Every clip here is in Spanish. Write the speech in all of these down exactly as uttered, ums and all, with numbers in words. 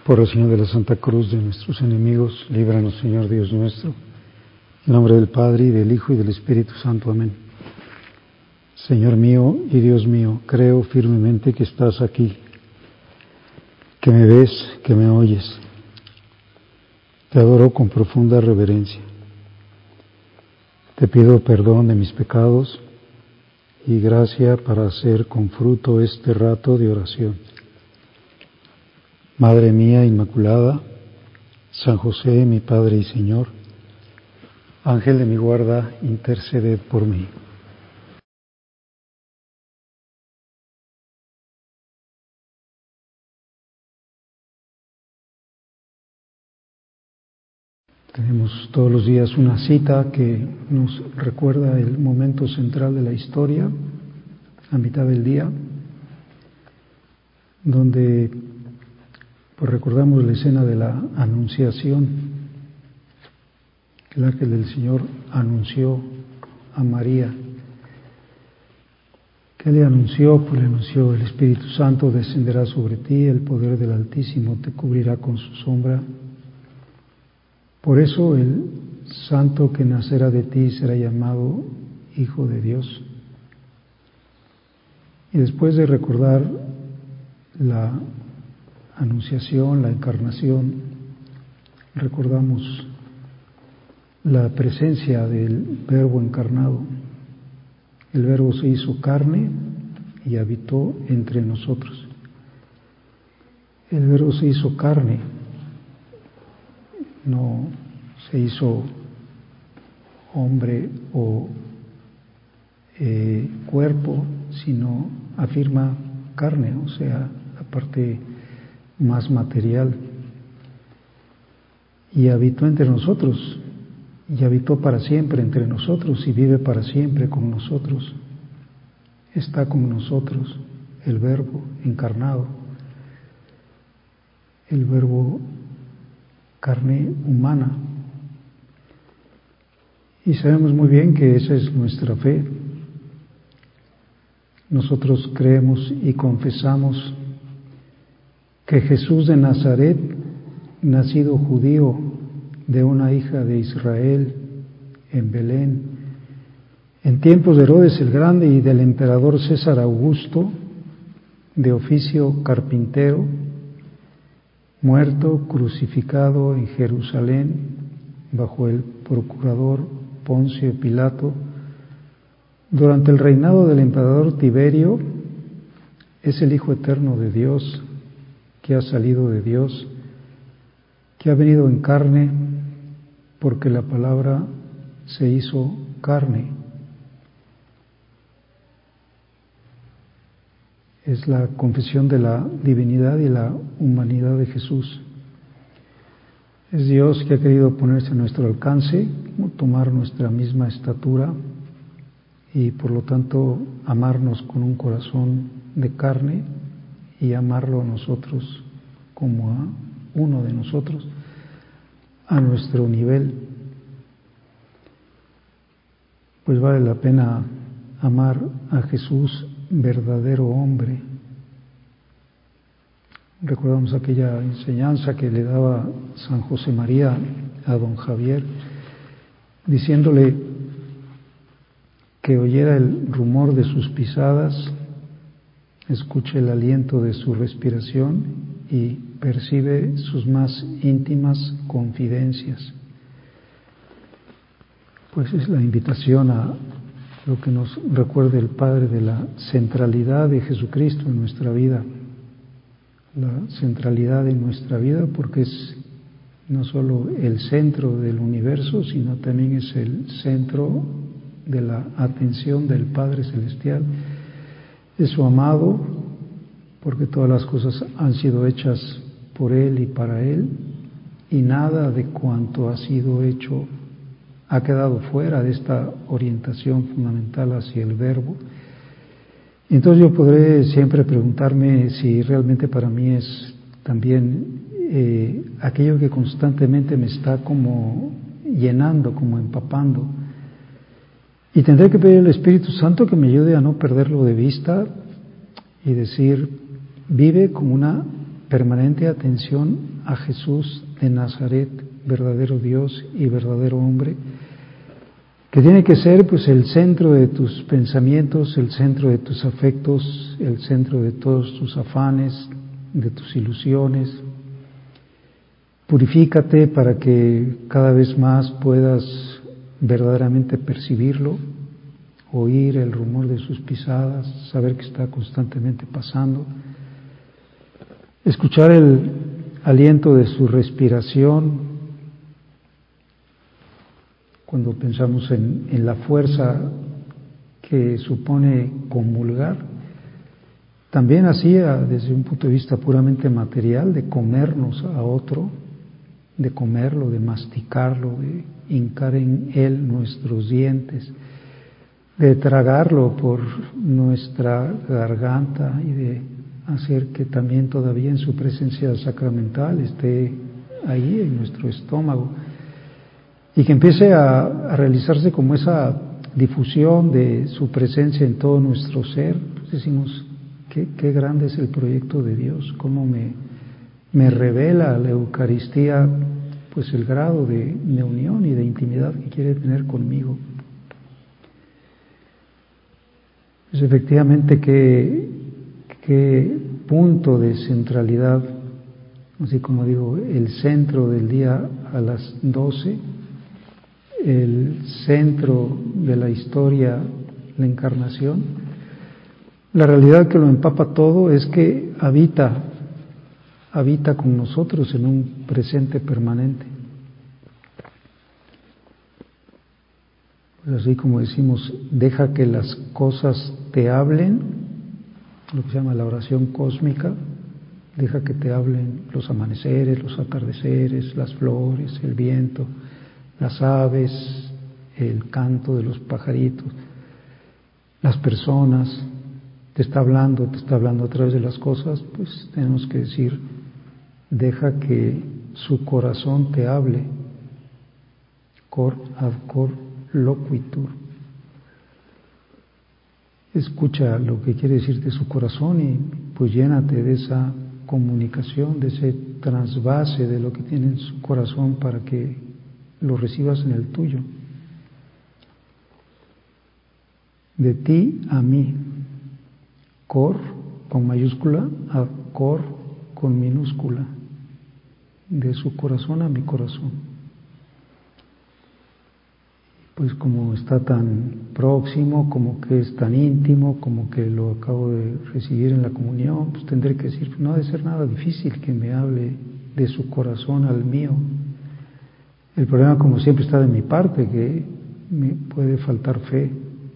Por la señal de la Santa Cruz de nuestros enemigos, líbranos, Señor Dios nuestro. En nombre del Padre, y del Hijo, y del Espíritu Santo. Amén. Señor mío y Dios mío, creo firmemente que estás aquí, que me ves, que me oyes. Te adoro con profunda reverencia. Te pido perdón de mis pecados y gracia para hacer con fruto este rato de oración. Madre mía Inmaculada, San José, mi Padre y Señor, Ángel de mi guarda, interceded por mí. Tenemos todos los días una cita que nos recuerda el momento central de la historia, a mitad del día, donde pues recordamos la escena de la Anunciación. El ángel del Señor anunció a María. ¿Qué le anunció? Pues le anunció: el Espíritu Santo descenderá sobre ti, el poder del Altísimo te cubrirá con su sombra. Por eso el santo que nacerá de ti será llamado Hijo de Dios. Y después de recordar la Anunciación, la Encarnación, recordamos la presencia del Verbo encarnado. El Verbo se hizo carne y habitó entre nosotros. El Verbo se hizo carne, no se hizo hombre o eh, cuerpo, sino afirma carne, o sea, la parte más material. Y habitó entre nosotros. Y habitó para siempre entre nosotros y vive para siempre con nosotros. Está con nosotros el Verbo encarnado, el Verbo carne humana. Y sabemos muy bien que esa es nuestra fe. Nosotros creemos y confesamos que Jesús de Nazaret, nacido judío, de una hija de Israel en Belén, en tiempos de Herodes el Grande y del emperador César Augusto, de oficio carpintero, muerto, crucificado en Jerusalén bajo el procurador Poncio Pilato, durante el reinado del emperador Tiberio, es el Hijo eterno de Dios, que ha salido de Dios, que ha venido en carne, porque la palabra se hizo carne. Es la confesión de la divinidad y la humanidad de Jesús. Es Dios que ha querido ponerse a nuestro alcance, tomar nuestra misma estatura y por lo tanto amarnos con un corazón de carne y amarlo a nosotros como a uno de nosotros, a nuestro nivel. Pues vale la pena amar a Jesús, verdadero hombre. Recordamos aquella enseñanza que le daba San José María a don Javier, diciéndole que oyera el rumor de sus pisadas, escuche el aliento de su respiración y percibe sus más íntimas confidencias. Pues es la invitación a lo que nos recuerda el Padre de la centralidad de Jesucristo en nuestra vida. La centralidad de nuestra vida porque es no solo el centro del universo, sino también es el centro de la atención del Padre Celestial. Es su amado, porque todas las cosas han sido hechas por Él y para Él, y nada de cuanto ha sido hecho ha quedado fuera de esta orientación fundamental hacia el Verbo. Entonces yo podré siempre preguntarme si realmente para mí es también eh, aquello que constantemente me está como llenando, como empapando. Y tendré que pedir al Espíritu Santo que me ayude a no perderlo de vista y decir, vive con una permanente atención a Jesús de Nazaret, verdadero Dios y verdadero hombre, que tiene que ser pues el centro de tus pensamientos, el centro de tus afectos, el centro de todos tus afanes, de tus ilusiones. Purifícate para que cada vez más puedas verdaderamente percibirlo, oír el rumor de sus pisadas, saber que está constantemente pasando, escuchar el aliento de su respiración. Cuando pensamos en, en la fuerza que supone comulgar, también así desde un punto de vista puramente material, de comernos a otro, de comerlo, de masticarlo, de hincar en él nuestros dientes, de tragarlo por nuestra garganta y de hacer que también todavía en su presencia sacramental esté ahí en nuestro estómago y que empiece a, a realizarse como esa difusión de su presencia en todo nuestro ser. Pues decimos, qué, qué grande es el proyecto de Dios, cómo me, me revela la Eucaristía pues el grado de, de unión y de intimidad que quiere tener conmigo. Pues efectivamente qué, qué punto de centralidad, así como digo, el centro del día a las doce, el centro de la historia, la encarnación. La realidad que lo empapa todo es que habita, habita con nosotros en un presente permanente. Pues así como decimos, deja que las cosas te hablen, lo que se llama la oración cósmica, deja que te hablen los amaneceres, los atardeceres, las flores, el viento, las aves, el canto de los pajaritos, las personas, te está hablando, te está hablando a través de las cosas, pues tenemos que decir, deja que su corazón te hable, cor ad cor loquitur. Escucha lo que quiere decirte su corazón y pues llénate de esa comunicación, de ese trasvase de lo que tiene en su corazón para que lo recibas en el tuyo. De ti a mí, cor con mayúscula, a cor con minúscula, de su corazón a mi corazón. Pues como está tan próximo, como que es tan íntimo, como que lo acabo de recibir en la comunión, pues tendré que decir, no ha de ser nada difícil que me hable de su corazón al mío. El problema, como siempre, está de mi parte, que me puede faltar fe.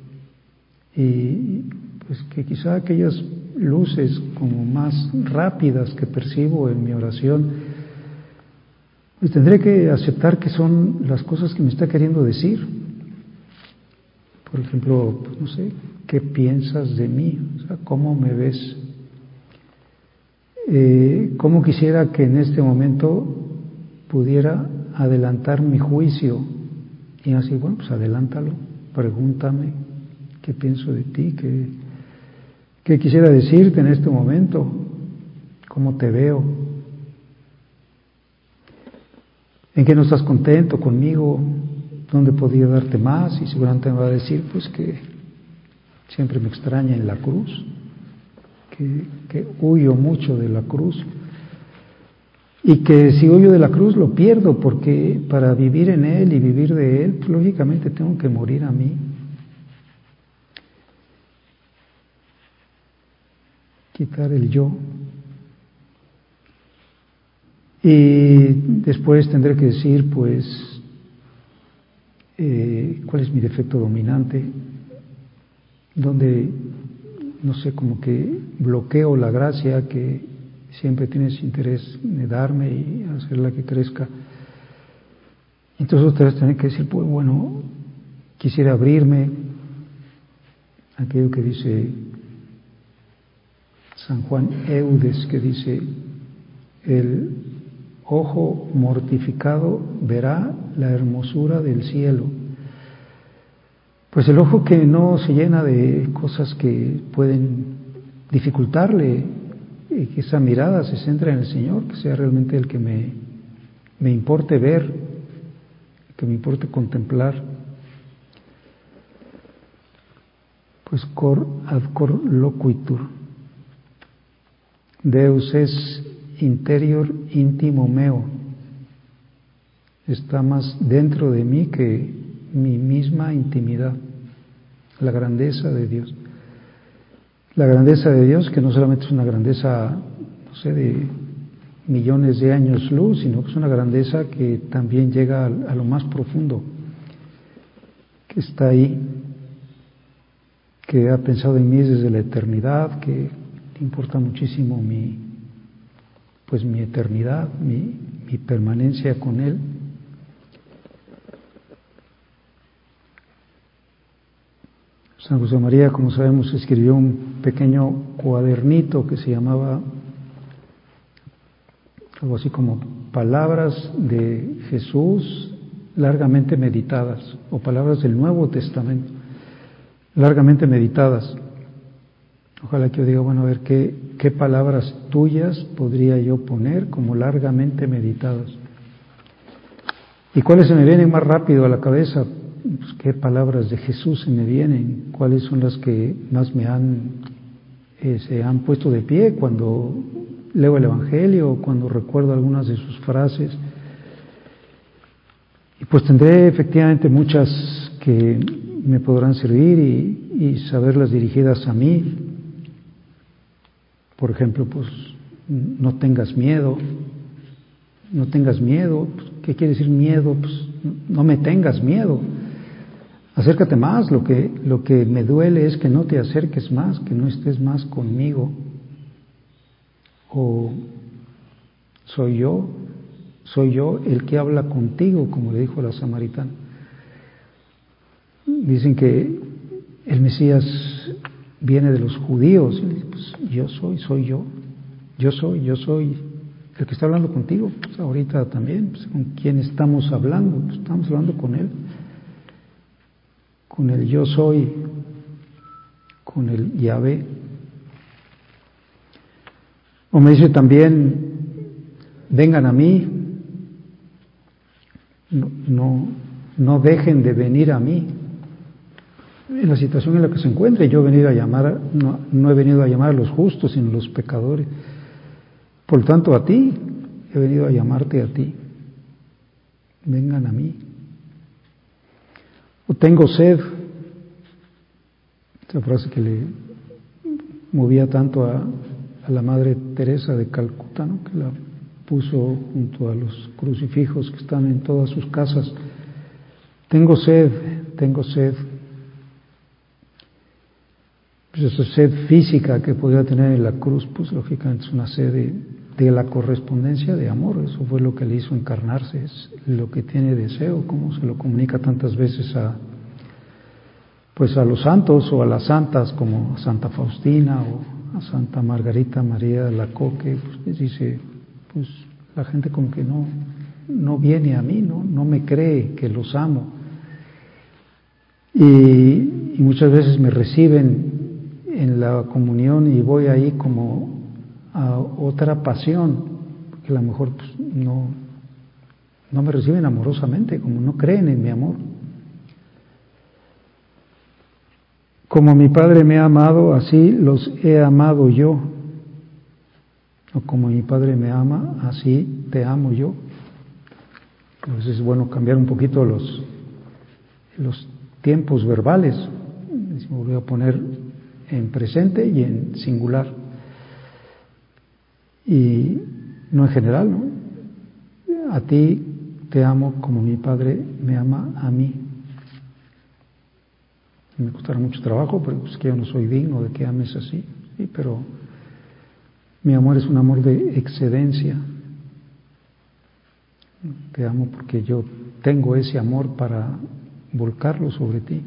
Y pues que quizá aquellas luces como más rápidas que percibo en mi oración, pues tendré que aceptar que son las cosas que me está queriendo decir. Por ejemplo, pues no sé, ¿qué piensas de mí? O sea, ¿cómo me ves? Eh, ¿Cómo quisiera que en este momento pudiera adelantar mi juicio? Y así, bueno, pues adelántalo, pregúntame, ¿qué pienso de ti? ¿Qué, qué quisiera decirte en este momento? ¿Cómo te veo? ¿En qué no estás contento conmigo? ¿Dónde podría darte más? Y seguramente me va a decir, pues que siempre me extraña en la cruz, que, que huyo mucho de la cruz, y que si huyo de la cruz lo pierdo, porque para vivir en Él y vivir de Él, pues lógicamente tengo que morir a mí. Quitar el yo. Y después tendré que decir, pues, Eh, cuál es mi defecto dominante, donde, no sé, como que bloqueo la gracia que siempre tienes interés de darme y hacerla que crezca. Entonces otra vez tener que decir, pues bueno, quisiera abrirme, aquello que dice San Juan Eudes, que dice, el ojo mortificado verá la hermosura del cielo. Pues el ojo que no se llena de cosas que pueden dificultarle que, que esa mirada se centre en el Señor, que sea realmente el que me, me importe ver, que me importe contemplar. Pues cor ad cor loquitur. Deus es interior íntimo meo. Está más dentro de mí que mi misma intimidad. La grandeza de Dios. La grandeza de Dios, que no solamente es una grandeza, no sé, de millones de años luz, sino que es una grandeza que también llega a, a lo más profundo, que está ahí, que ha pensado en mí desde la eternidad, que le importa muchísimo mi, pues mi eternidad, mi, mi permanencia con Él. San José María, como sabemos, escribió un pequeño cuadernito que se llamaba algo así como Palabras de Jesús largamente meditadas, o Palabras del Nuevo Testamento largamente meditadas. Ojalá que yo diga, bueno, a ver, ¿qué, qué palabras tuyas podría yo poner como largamente meditadas? ¿Y cuáles se me vienen más rápido a la cabeza? Pues, ¿qué palabras de Jesús se me vienen? ¿Cuáles son las que más me han, eh, se han puesto de pie cuando leo el Evangelio o cuando recuerdo algunas de sus frases? Y pues tendré efectivamente muchas que me podrán servir y, y saberlas dirigidas a mí. Por ejemplo, pues no tengas miedo, no tengas miedo. ¿Qué quiere decir miedo? Pues no me tengas miedo. Acércate más. Lo que, lo que me duele es que no te acerques más, que no estés más conmigo. O soy yo, soy yo el que habla contigo, como le dijo la samaritana. Dicen que el Mesías viene de los judíos. Y pues, yo soy, soy yo. Yo soy, yo soy el que está hablando contigo. Pues ahorita también, pues, ¿con quién estamos hablando? Pues estamos hablando con Él. Con el yo soy, con el Yahvé. O me dice también, vengan a mí, no, no, no dejen de venir a mí. En la situación en la que se encuentre, yo he venido a llamar, no, no he venido a llamar a los justos, sino a los pecadores. Por lo tanto, a ti, he venido a llamarte a ti. Vengan a mí. O tengo sed. Esa frase que le movía tanto a, a la Madre Teresa de Calcuta, ¿no? Que la puso junto a los crucifijos que están en todas sus casas. Tengo sed, tengo sed. Pues esa sed física que podía tener en la cruz, pues lógicamente es una sed de, de la correspondencia de amor. Eso fue lo que le hizo encarnarse, es lo que tiene deseo, como se lo comunica tantas veces a pues a los santos o a las santas, como a Santa Faustina o a Santa Margarita María de Alacoque. Pues les dice, pues la gente como que no, no viene a mí, no, no me cree que los amo. Y, y muchas veces me reciben en la comunión y voy ahí como a otra pasión, porque a lo mejor pues, no, no me reciben amorosamente, como no creen en mi amor. Como mi Padre me ha amado, así los he amado yo. O como mi Padre me ama, así te amo yo. Entonces es bueno cambiar un poquito los, los tiempos verbales. Me voy a poner en presente y en singular. Y no en general, ¿no? A ti te amo como mi Padre me ama a mí. Me costará mucho trabajo, pero es que yo no soy digno de que ames así, ¿sí? Pero mi amor es un amor de excedencia. Te amo porque yo tengo ese amor para volcarlo sobre ti.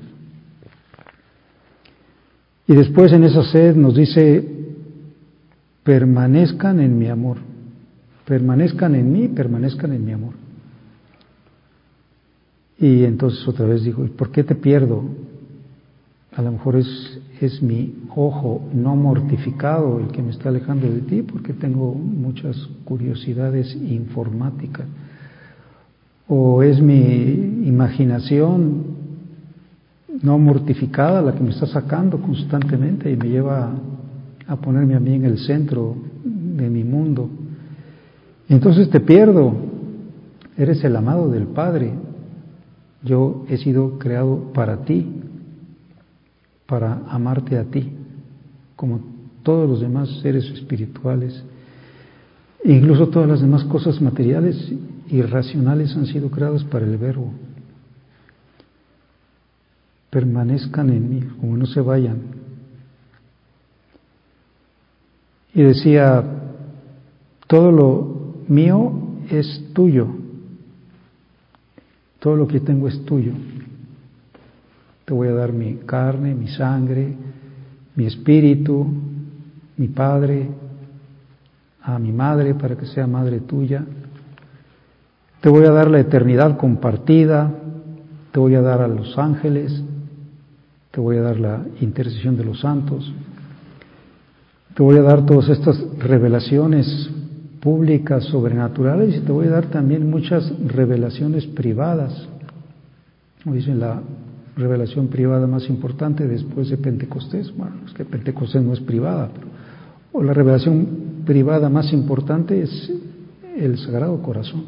Y después en esa sed nos dice, permanezcan en mi amor, permanezcan en mí, permanezcan en mi amor. Y entonces otra vez digo, ¿por qué te pierdo? A lo mejor es, es mi ojo no mortificado el que me está alejando de ti, porque tengo muchas curiosidades informáticas. O es mi imaginación no mortificada la que me está sacando constantemente y me lleva a ponerme a mí en el centro de mi mundo. Entonces te pierdo. Eres el amado del Padre. Yo he sido creado para ti, para amarte a ti, como todos los demás seres espirituales. Incluso todas las demás cosas materiales y racionales han sido creadas para el Verbo. Permanezcan en mí, como no se vayan. Y decía, todo lo mío es tuyo, todo lo que tengo es tuyo. Te voy a dar mi carne, mi sangre, mi espíritu, mi padre, a mi madre para que sea madre tuya. Te voy a dar la eternidad compartida, te voy a dar a los ángeles, te voy a dar la intercesión de los santos, te voy a dar todas estas revelaciones públicas, sobrenaturales, y te voy a dar también muchas revelaciones privadas. Como dicen, la revelación privada más importante después de Pentecostés, bueno, es que Pentecostés no es privada, pero, o la revelación privada más importante es el Sagrado Corazón.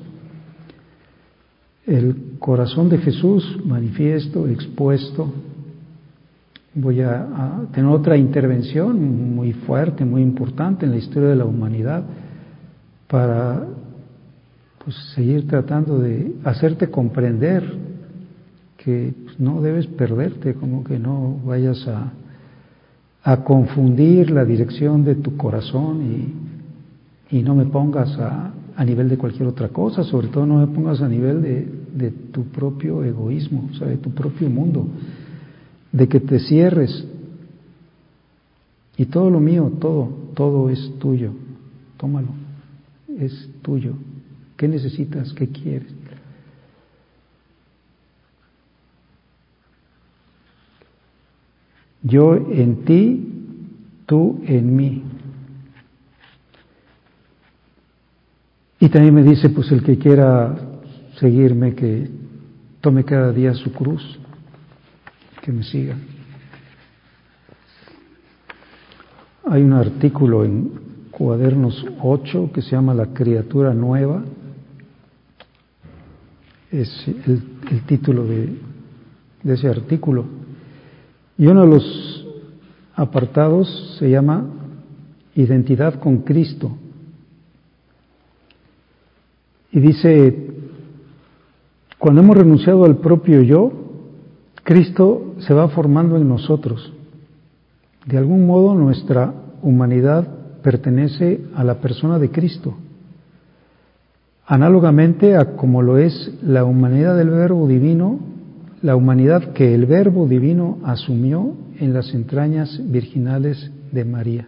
El corazón de Jesús manifiesto, expuesto. Voy a, a tener otra intervención muy fuerte, muy importante en la historia de la humanidad para pues, seguir tratando de hacerte comprender que pues, no debes perderte, como que no vayas a, a confundir la dirección de tu corazón y, y no me pongas a, a nivel de cualquier otra cosa, sobre todo no me pongas a nivel de, de tu propio egoísmo, o sea, de tu propio mundo, de que te cierres. Y todo lo mío, todo, todo es tuyo, tómalo, es tuyo. ¿Qué necesitas? ¿Qué quieres? Yo en ti, tú en mí. Y también me dice, pues el que quiera seguirme, que tome cada día su cruz, que me siga. Hay un artículo en Cuadernos ocho que se llama La criatura nueva. Es el, el título de, de ese artículo. Y uno de los apartados se llama Identidad con Cristo. Y dice, cuando hemos renunciado al propio yo, Cristo se va formando en nosotros. De algún modo nuestra humanidad pertenece a la persona de Cristo, análogamente a como lo es la humanidad del Verbo Divino, la humanidad que el Verbo Divino asumió en las entrañas virginales de María.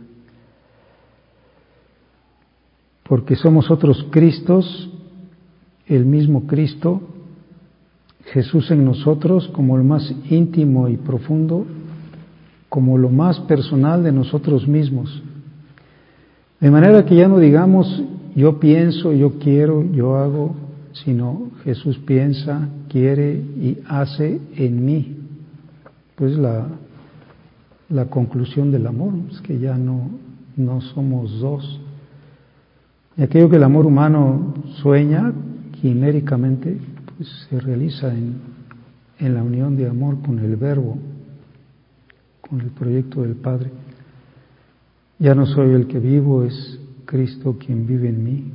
Porque somos otros Cristos, el mismo Cristo, Jesús en nosotros como lo más íntimo y profundo, como lo más personal de nosotros mismos. De manera que ya no digamos yo pienso, yo quiero, yo hago, sino Jesús piensa, quiere y hace en mí. Pues la, la conclusión del amor, es que ya no, no somos dos. Y aquello que el amor humano sueña quiméricamente, pues se realiza en, en la unión de amor con el Verbo, con el proyecto del Padre. Ya no soy el que vivo, es Cristo quien vive en mí.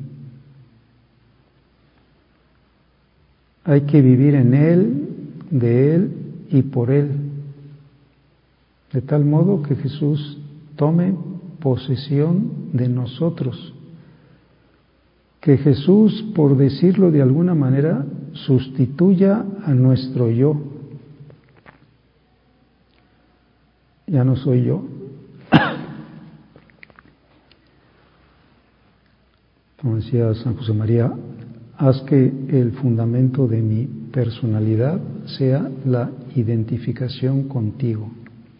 Hay que vivir en Él, de Él y por Él, de tal modo que Jesús tome posesión de nosotros, que Jesús, por decirlo de alguna manera, sustituya a nuestro yo. Ya no soy yo. Como decía San José María, haz que el fundamento de mi personalidad sea la identificación contigo.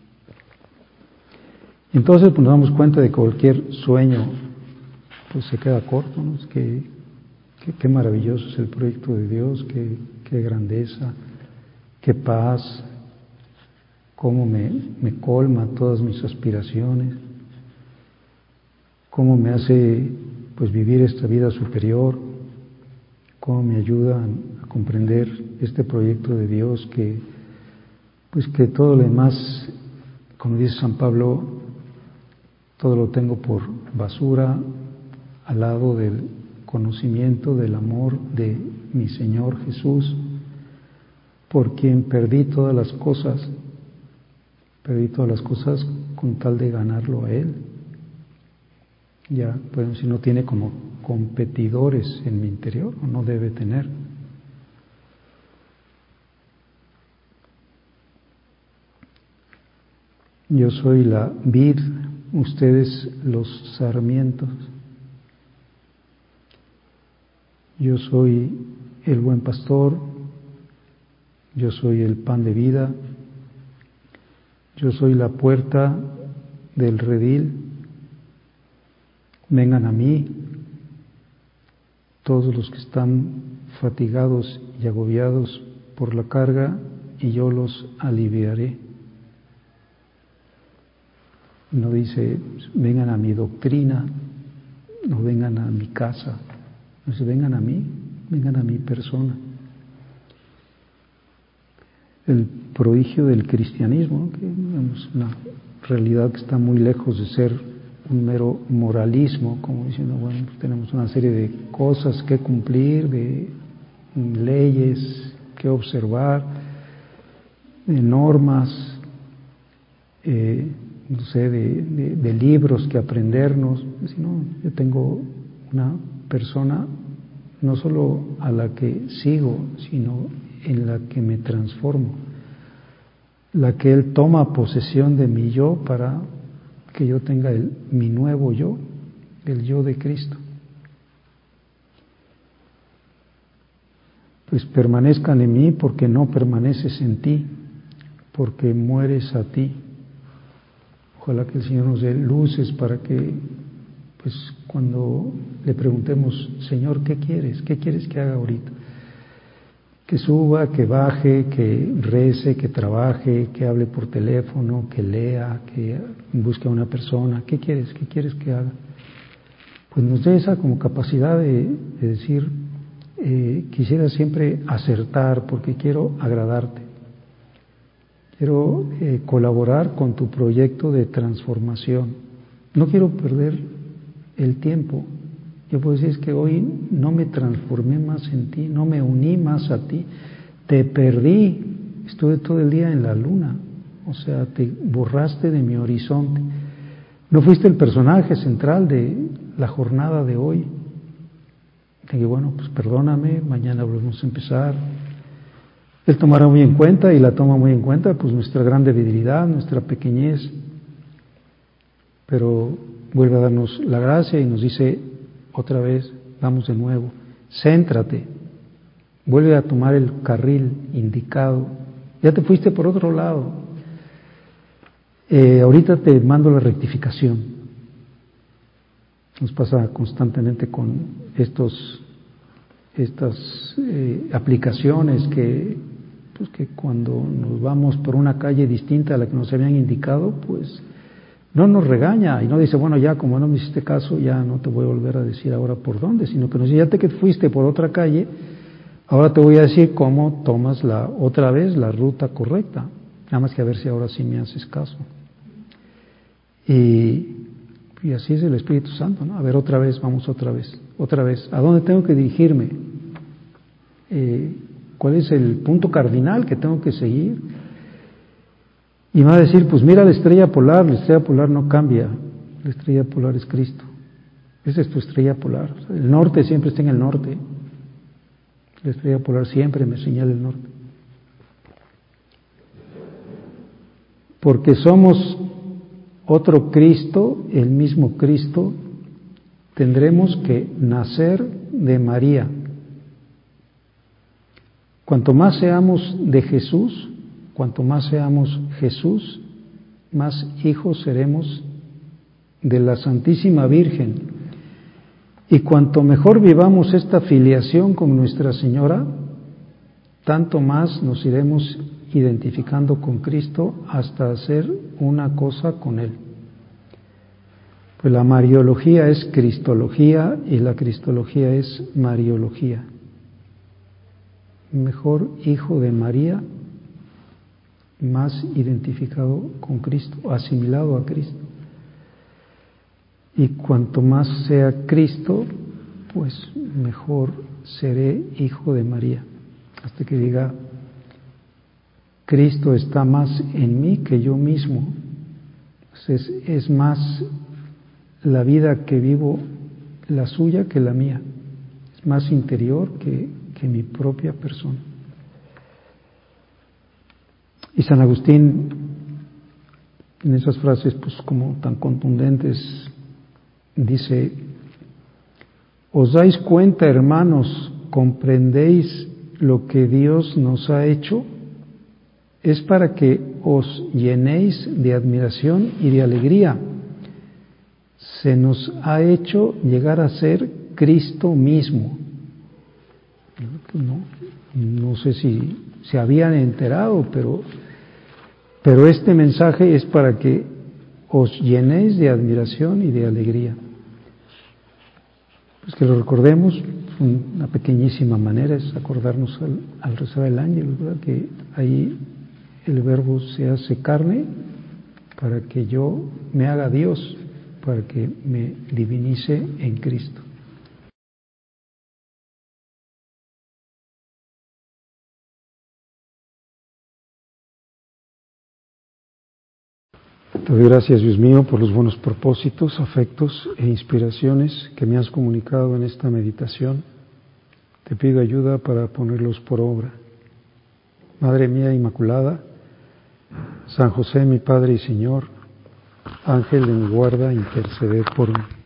Entonces pues, nos damos cuenta de que cualquier sueño pues se queda corto, ¿no? Es que, que, qué maravilloso es el proyecto de Dios, qué, qué grandeza, qué paz, cómo me, me colma todas mis aspiraciones, cómo me hace pues vivir esta vida superior, cómo me ayuda a comprender este proyecto de Dios que pues que todo lo demás, como dice San Pablo, todo lo tengo por basura al lado del conocimiento del amor de mi Señor Jesús, por quien perdí todas las cosas, perdí todas las cosas con tal de ganarlo a Él. Ya, bueno, si no tiene como competidores en mi interior, o no debe tener. Yo soy la vid, ustedes los sarmientos. Yo soy el buen pastor, yo soy el pan de vida, yo soy la puerta del redil. Vengan a mí, todos los que están fatigados y agobiados por la carga, y yo los aliviaré. No dice, vengan a mi doctrina, no vengan a mi casa, no dice, vengan a mí, vengan a mi persona. El prodigio del cristianismo, que es una realidad que está muy lejos de ser un mero moralismo, como diciendo, bueno, pues tenemos una serie de cosas que cumplir, de leyes que observar, de normas, eh, no sé, de, de, de libros que aprendernos, sino yo tengo una persona no solo a la que sigo, sino en la que me transformo, la que Él toma posesión de mi yo para que yo tenga el, mi nuevo yo, el yo de Cristo. Pues permanezcan en mí porque no permaneces en ti, porque mueres a ti. Ojalá que el Señor nos dé luces para que, pues cuando le preguntemos, Señor, ¿qué quieres? ¿Qué quieres que haga ahorita? Que suba, que baje, que rece, que trabaje, que hable por teléfono, que lea, que busque a una persona. ¿Qué quieres? ¿Qué quieres que haga? Pues nos dé esa como capacidad de, de decir, eh, quisiera siempre acertar porque quiero agradarte. Quiero eh, colaborar con tu proyecto de transformación. No quiero perder el tiempo. Yo puedo decir, es que hoy no me transformé más en ti, no me uní más a ti, te perdí, estuve todo el día en la luna, o sea, te borraste de mi horizonte. No fuiste el personaje central de la jornada de hoy. Dije, bueno, pues perdóname, mañana volvemos a empezar. Él tomará muy en cuenta, y la toma muy en cuenta, pues nuestra gran debilidad, nuestra pequeñez, pero vuelve a darnos la gracia y nos dice, otra vez, vamos de nuevo, céntrate, vuelve a tomar el carril indicado, ya te fuiste por otro lado, eh, ahorita te mando la rectificación. Nos pasa constantemente con estos, estas eh, aplicaciones que, pues que cuando nos vamos por una calle distinta a la que nos habían indicado, pues no nos regaña y no dice, bueno, ya como no me hiciste caso, ya no te voy a volver a decir ahora por dónde, sino que nos dice, ya te que fuiste por otra calle, ahora te voy a decir cómo tomas la otra vez la ruta correcta, nada más que a ver si ahora sí me haces caso. Y, y así es el Espíritu Santo, ¿no? A ver, otra vez, vamos otra vez, otra vez, ¿a dónde tengo que dirigirme? Eh, ¿Cuál es el punto cardinal que tengo que seguir? Y me va a decir, pues mira la estrella polar, la estrella polar no cambia, la estrella polar es Cristo. Esa es tu estrella polar. El norte siempre está en el norte. La estrella polar siempre me señala el norte. Porque somos otro Cristo, el mismo Cristo, tendremos que nacer de María. Cuanto más seamos de Jesús, cuanto más seamos Jesús, más hijos seremos de la Santísima Virgen. Y cuanto mejor vivamos esta filiación con Nuestra Señora, tanto más nos iremos identificando con Cristo hasta hacer una cosa con Él. Pues la Mariología es Cristología y la Cristología es Mariología. Mejor hijo de María, más identificado con Cristo, asimilado a Cristo. Y cuanto más sea Cristo, pues mejor seré hijo de María. Hasta que diga, Cristo está más en mí que yo mismo. Es, es más la vida que vivo, la suya que la mía. Es más interior que, que mi propia persona. Y San Agustín, en esas frases pues como tan contundentes, dice: ¿os dais cuenta, hermanos, comprendéis lo que Dios nos ha hecho? Es para que os llenéis de admiración y de alegría. Se nos ha hecho llegar a ser Cristo mismo. No, no sé si se habían enterado, pero, pero este mensaje es para que os llenéis de admiración y de alegría. Pues que lo recordemos, una pequeñísima manera es acordarnos al, al rezar el ángel, ¿verdad? Que ahí el Verbo se hace carne para que yo me haga Dios, para que me divinice en Cristo. Te doy gracias, Dios mío, por los buenos propósitos, afectos e inspiraciones que me has comunicado en esta meditación. Te pido ayuda para ponerlos por obra. Madre mía Inmaculada, San José, mi Padre y Señor, Ángel de mi guarda, interceded por mí.